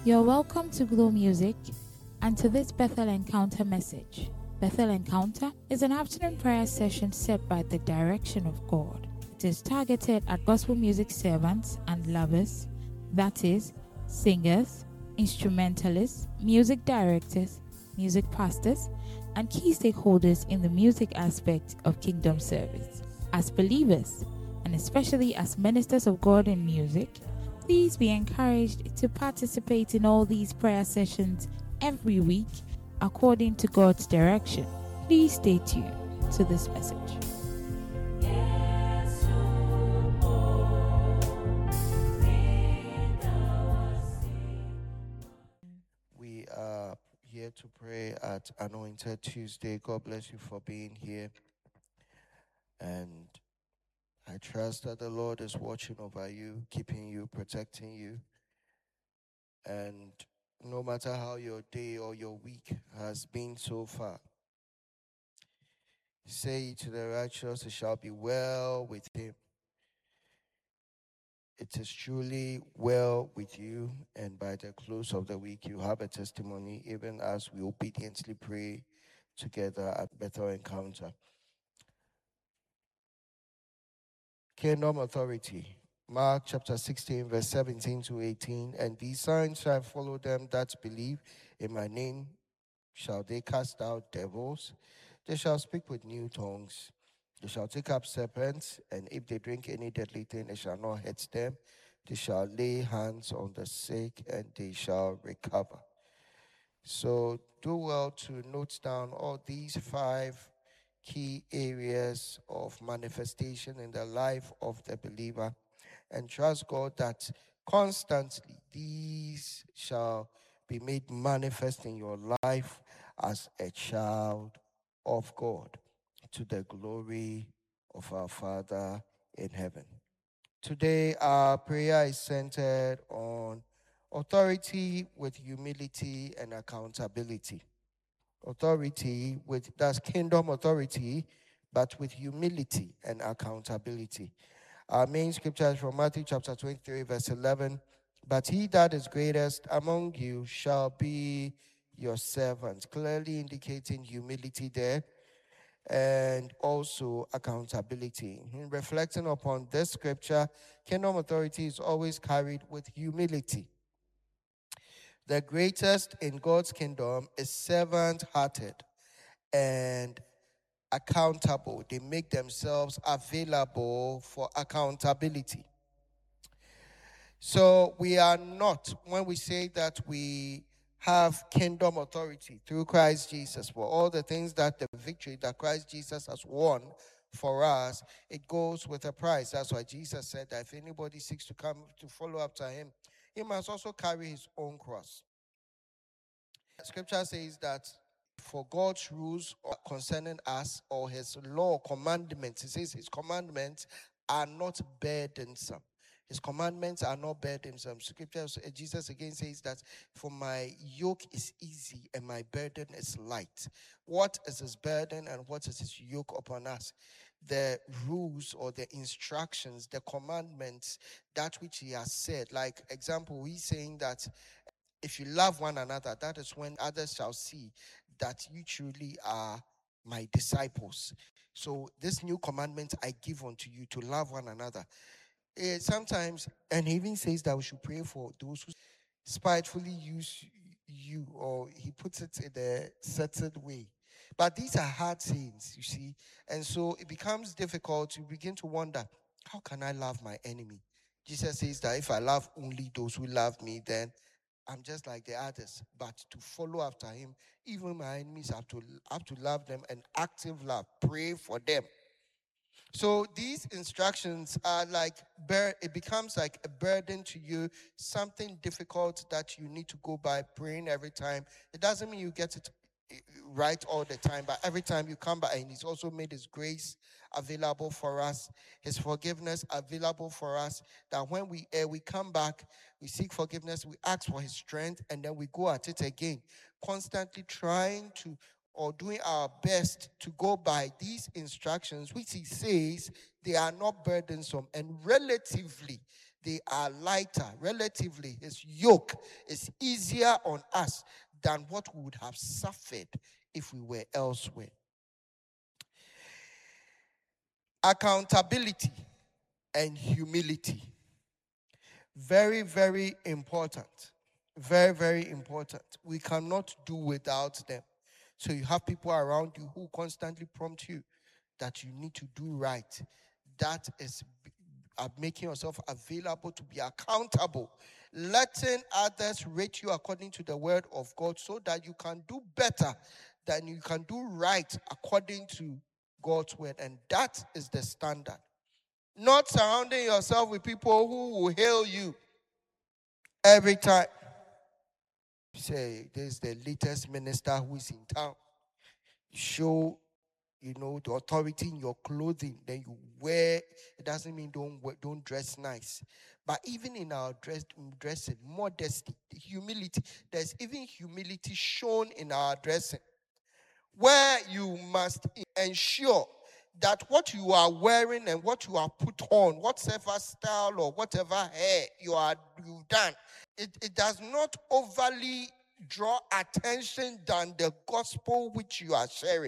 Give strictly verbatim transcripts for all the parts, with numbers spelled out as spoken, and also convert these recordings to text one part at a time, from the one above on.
You're welcome to Glow Music and to this Bethel Encounter message. Bethel Encounter is an afternoon prayer session set by the direction of God. It is targeted at gospel music servants and lovers, that is, singers, instrumentalists, music directors, music pastors, and key stakeholders in the music aspect of kingdom service. As believers, and especially as ministers of God in music, please be encouraged to participate in all these prayer sessions every week according to God's direction. Please stay tuned to this message. We are here to pray at Anointed Tuesday. God bless you for being here. And I trust that the Lord is watching over you, keeping you, protecting you. And no matter how your day or your week has been so far, say to the righteous, it shall be well with him. It is truly well with you, and by the close of the week, you have a testimony, even as we obediently pray together at Bethel Encounter. Kingdom authority. Mark chapter sixteen, verse seventeen to eighteen. And these signs shall follow them that believe. In my name shall they cast out devils. They shall speak with new tongues. They shall take up serpents, and if they drink any deadly thing, it shall not hurt them. They shall lay hands on the sick, and they shall recover. So do well to note down all these five key areas of manifestation in the life of the believer, and trust God that constantly these shall be made manifest in your life as a child of God, to the glory of our Father in heaven. Today, our prayer is centered on authority with humility and accountability. Authority with, that's kingdom authority, but with humility and accountability. Our main scripture is from Matthew chapter twenty-three, verse eleven. But he that is greatest among you shall be your servant. Clearly indicating humility there, and also accountability. In reflecting upon this scripture, kingdom authority is always carried with humility. The greatest in God's kingdom is servant-hearted and accountable. They make themselves available for accountability. So we are not, when we say that we have kingdom authority through Christ Jesus, for all the things that the victory that Christ Jesus has won for us, it goes with a price. That's why Jesus said that if anybody seeks to come to follow after him, he must also carry his own cross. Scripture says that for God's rules concerning us, or his law commandments, it says his commandments are not burdensome. His commandments are not burdensome. Scripture, Jesus again says that for my yoke is easy and my burden is light. What is his burden and what is his yoke upon us? The rules or the instructions, the commandments, that which he has said. Like example, he's saying that if you love one another, that is when others shall see that you truly are my disciples. So this new commandment I give unto you, to love one another. Uh, sometimes, and he even says that we should pray for those who spitefully use you, or he puts it in a certain way. But these are hard sayings, you see. And so it becomes difficult. You begin to wonder, how can I love my enemy? Jesus says that if I love only those who love me, then I'm just like the others. But to follow after him, even my enemies have to have to love them, and active love. Pray for them. So these instructions are like, it becomes like a burden to you, something difficult that you need to go by praying every time. It doesn't mean you get it right all the time, but every time you come by, and he's also made his grace available for us, his forgiveness available for us, that when we uh, we come back, we seek forgiveness, we ask for his strength, and then we go at it again, constantly trying to or doing our best to go by these instructions, which he says they are not burdensome, and relatively they are lighter. Relatively, his yoke is easier on us than what we would have suffered if we were elsewhere. Accountability and humility. Very, very important. Very, very important. We cannot do without them. So you have people around you who constantly prompt you that you need to do right. That is uh, making yourself available to be accountable. Letting others rate you according to the word of God so that you can do better than you can do right according to God's word. And that is the standard. Not surrounding yourself with people who will hail you every time. Say, there's the latest minister who is in town. Show, you know, the authority in your clothing. Then you wear. It doesn't mean don't wear, don't dress nice. But even in our dress, dressing, modesty, humility, there's even humility shown in our dressing, where you must ensure that what you are wearing and what you are put on, whatever style or whatever hair you are you've done, it, it does not overly draw attention than the gospel which you are sharing.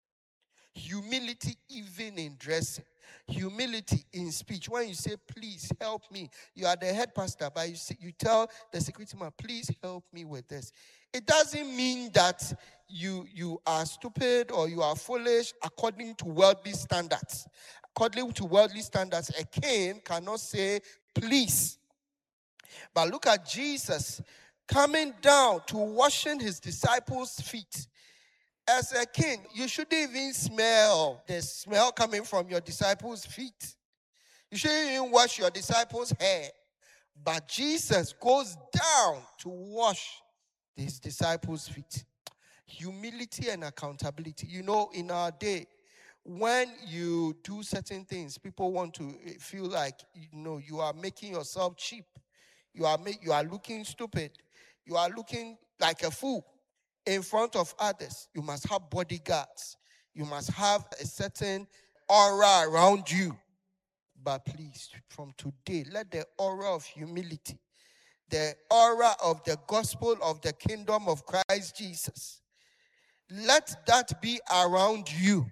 Humility even in dressing. Humility in speech. When you say, please help me, you are the head pastor, but you, say, you tell the security man, please help me with this. It doesn't mean that you, you are stupid or you are foolish according to worldly standards. According to worldly standards, a king cannot say, please. But look at Jesus coming down to washing his disciples' feet. As a king, you shouldn't even smell the smell coming from your disciples' feet. You shouldn't even wash your disciples' hair. But Jesus goes down to wash his disciples' feet. Humility and accountability. You know, in our day, when you do certain things, people want to feel like, you know, you are making yourself cheap. You are, make, you are looking stupid. You are looking like a fool. In front of others, you must have bodyguards. You must have a certain aura around you. But please, from today, let the aura of humility, the aura of the gospel of the kingdom of Christ Jesus, let that be around you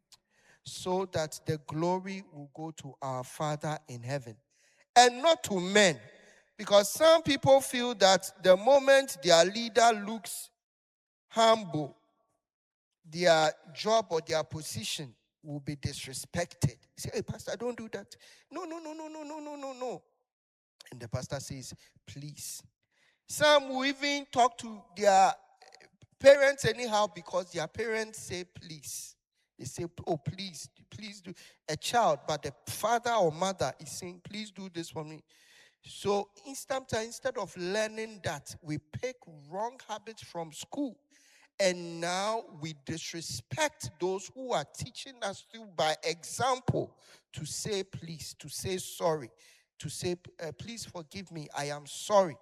so that the glory will go to our Father in heaven and not to men. Because some people feel that the moment their leader looks humble, their job or their position will be disrespected. You say, hey, pastor, don't do that. No, no, no, no, no, no, no, no, no. And the pastor says, please. Some will even talk to their parents anyhow because their parents say, please. They say, oh, please, please do. A child, but the father or mother is saying, please do this for me. So instead, instead of learning that, we pick wrong habits from school. And now we disrespect those who are teaching us to, by example, to say please, to say sorry, to say, uh, please forgive me, I am sorry.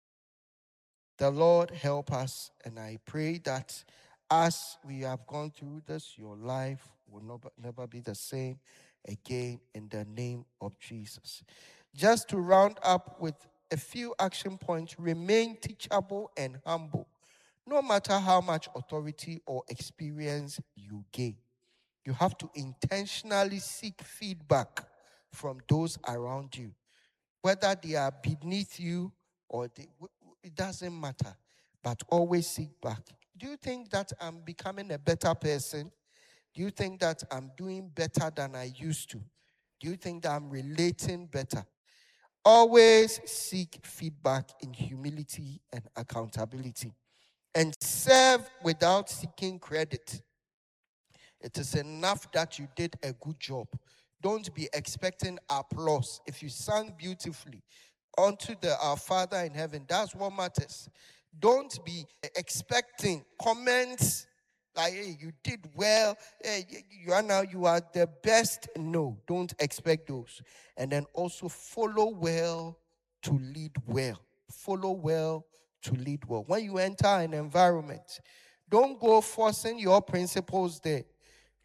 The Lord help us, and I pray that as we have gone through this, your life will never, never be the same again in the name of Jesus. Just to round up with a few action points, remain teachable and humble. No matter how much authority or experience you gain, you have to intentionally seek feedback from those around you. Whether they are beneath you or they, it doesn't matter, but always seek back. Do you think that I'm becoming a better person? Do you think that I'm doing better than I used to? Do you think that I'm relating better? Always seek feedback in humility and accountability. And serve without seeking credit. It is enough that you did a good job. Don't be expecting applause. If you sang beautifully unto the our Father in heaven, that's what matters. Don't be expecting comments like, hey, you did well, hey, you are now, you are the best. No, don't expect those. And then also follow well to lead well. Follow well to lead well. When you enter an environment, don't go forcing your principles there.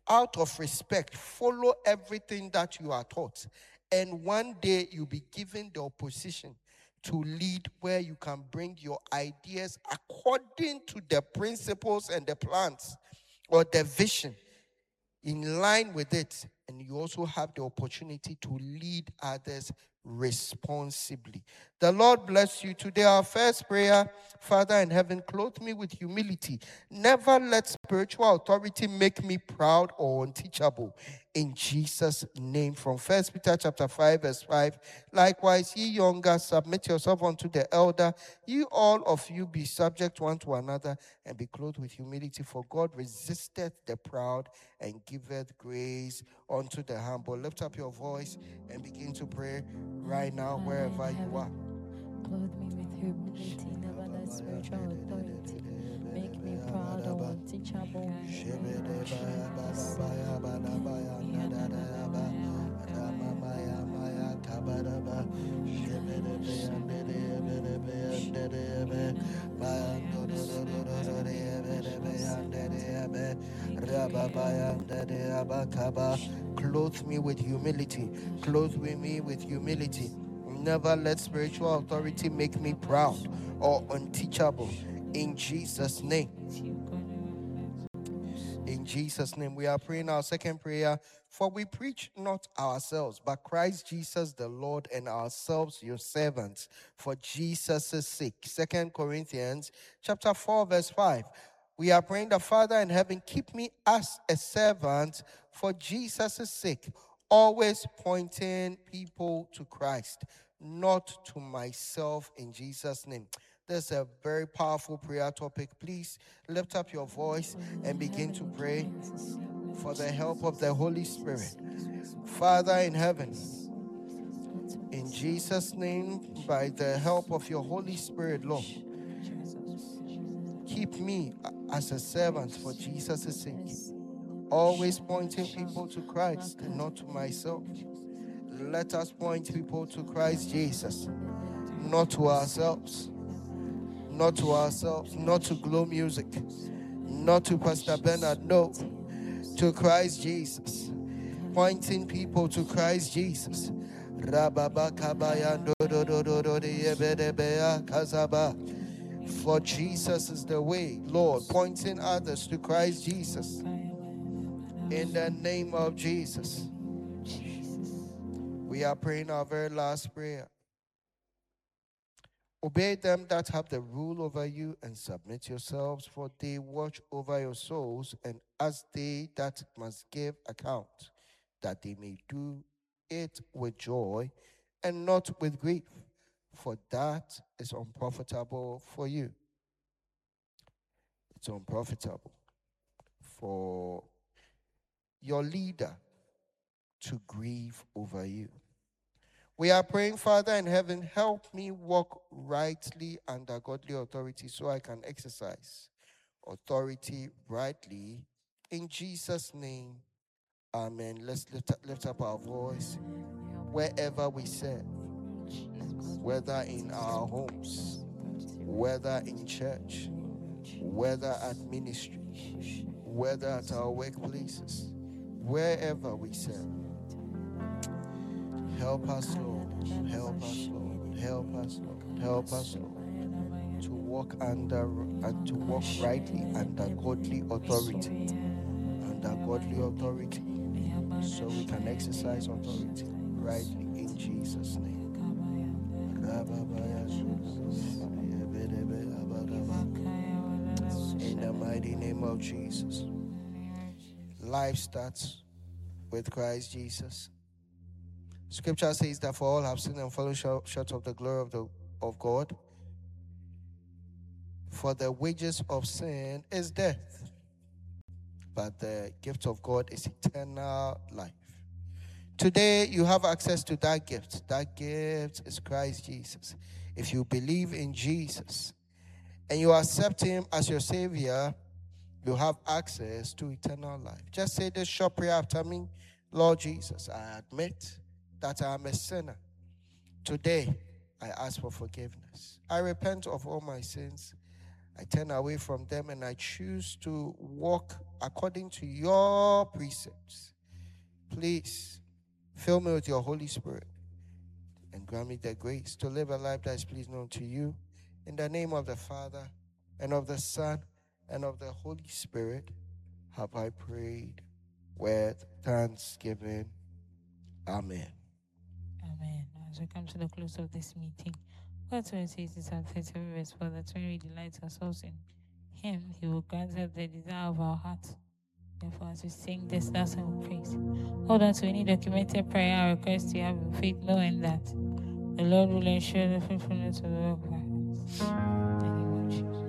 out of respect, follow everything that you are taught. And one day you'll be given the opposition to lead, where you can bring your ideas according to the principles and the plans or the vision in line with it. And you also have the opportunity to lead others responsibly. The Lord bless you. Today, our first prayer: Father in heaven, clothe me with humility. Never let spiritual authority make me proud or unteachable. In Jesus' name. From First Peter chapter five, verse five. Likewise, ye younger, submit yourself unto the elder. Ye all of you be subject one to another, and be clothed with humility. For God resisteth the proud, and giveth grace unto the humble. Lift up your voice and begin to pray right now, wherever you are. Clothe me with humility, never let spiritual authority make me proud or unteachable. Clothe me with humility. Clothe me with humility. Never let spiritual authority make me proud or unteachable. In Jesus' name. In Jesus' name. We are praying our second prayer. For we preach not ourselves, but Christ Jesus the Lord, and ourselves your servants, for Jesus' sake. Second Corinthians chapter four, verse five. We are praying, the Father in heaven, keep me as a servant for Jesus' sake, always pointing people to Christ, not to myself, in Jesus' name. This is a very powerful prayer topic. Please lift up your voice and begin to pray for the help of the Holy Spirit. Father in heaven, in Jesus' name, by the help of your Holy Spirit, Lord, keep me as a servant for Jesus' sake, always pointing people to Christ and not to myself. Let us point people to Christ Jesus, not to ourselves, not to ourselves, not to Glow Music, not to Pastor Bernard, no, to Christ Jesus, pointing people to Christ Jesus. For Jesus is the way, Lord, pointing others to Christ Jesus. In the name of Jesus, we are praying our very last prayer. Obey them that have the rule over you, and submit yourselves, for they watch over your souls, and as they that must give account, that they may do it with joy and not with grief, for that is unprofitable for you. It's unprofitable for your leader to grieve over you. We are praying, Father in heaven, help me walk rightly under godly authority so I can exercise authority rightly. In Jesus' name, amen. Let's lift up, lift up our voice wherever we serve, whether in our homes, whether in church, whether at ministry, whether at our workplaces, wherever we serve. Help us, Lord. Help us, Lord. Help us, Lord. Help us, Lord, to walk under and to walk rightly under godly authority. Under godly authority, so we can exercise authority rightly in Jesus' name. In the mighty name of Jesus. Life starts with Christ Jesus. Scripture says that for all have sinned and fallen short of the glory of, the, of God. For the wages of sin is death, but the gift of God is eternal life. Today you have access to that gift. That gift is Christ Jesus. If you believe in Jesus and you accept him as your Savior, you have access to eternal life. Just say this short prayer after me. Lord Jesus, I admit that I am a sinner. Today, I ask for forgiveness. I repent of all my sins. I turn away from them and I choose to walk according to your precepts. Please fill me with your Holy Spirit and grant me the grace to live a life that is pleasing unto you. In the name of the Father, and of the Son, and of the Holy Spirit, have I prayed with thanksgiving. Amen. Amen. As we come to the close of this meeting, God's word says in Psalm thirty-seven verse four that when we delight ourselves in Him, He will grant us the desire of our hearts. Therefore, as we sing this last song of praise, hold on to any documented prayer or request you have in faith, knowing that the Lord will ensure the fruitfulness of the work of our hands. In the name of Jesus.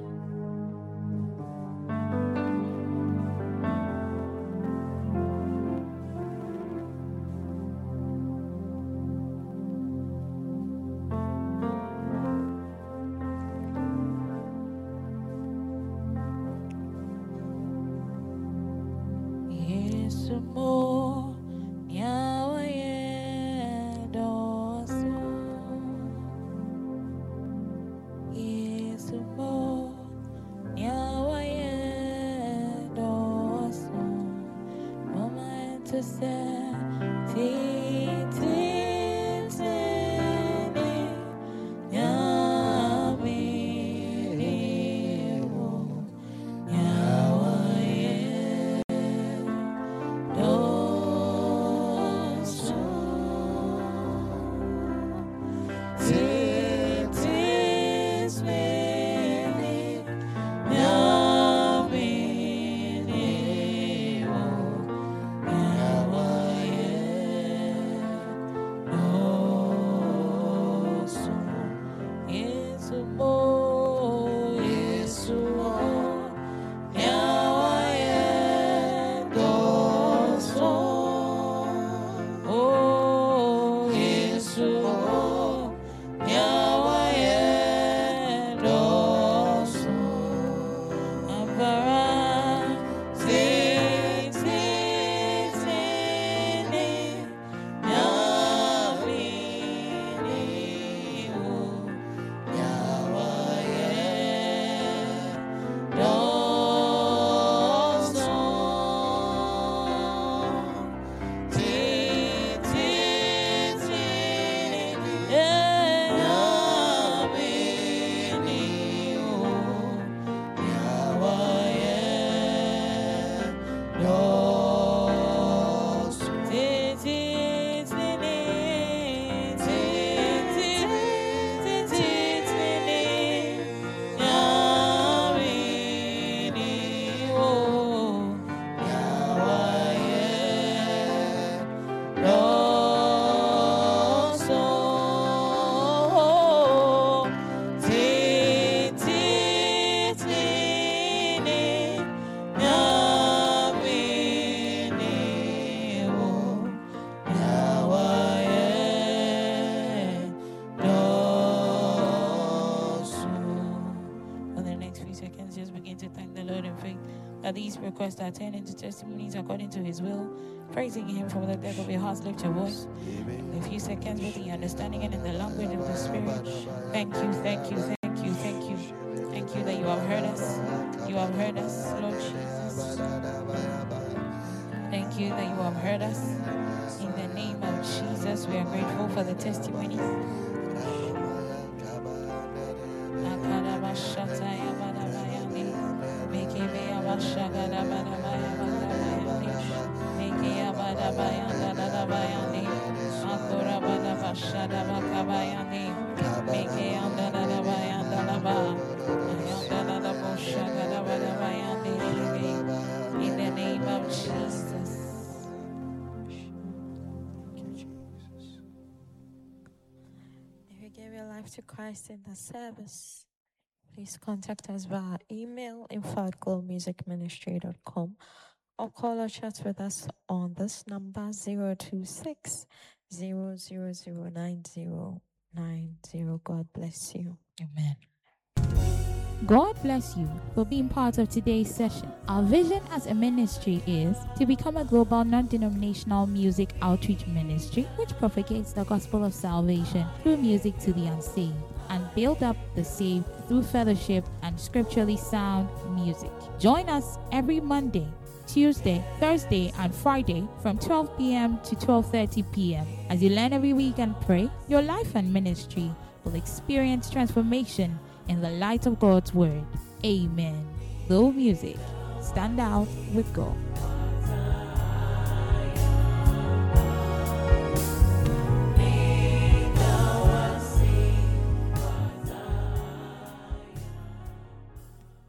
These requests are turned into testimonies according to His will, praising Him from the depth of your heart. Lift your voice in a few seconds with the understanding and in the language of the Spirit. Thank you, thank you, thank you, thank you. Thank you that you have heard us. You have heard us, Lord Jesus. Thank you that you have heard us. In the name of Jesus, we are grateful for the testimonies. In the name of Jesus. If you gave your life to Christ in the service, please contact us via email info at glow music ministry dot com or call or chat with us on this number zero two six zero zero zero nine zero nine zero. God bless you. Amen. God bless you for being part of today's session. Our vision as a ministry is to become a global non-denominational music outreach ministry which propagates the gospel of salvation through music to the unsaved. and build up the saved through fellowship and scripturally sound music. Join us every Monday, Tuesday, Thursday, and Friday from twelve p.m. to twelve thirty p.m. As you learn every week and pray, your life and ministry will experience transformation in the light of God's word. Amen. Glow Music. Stand out with God.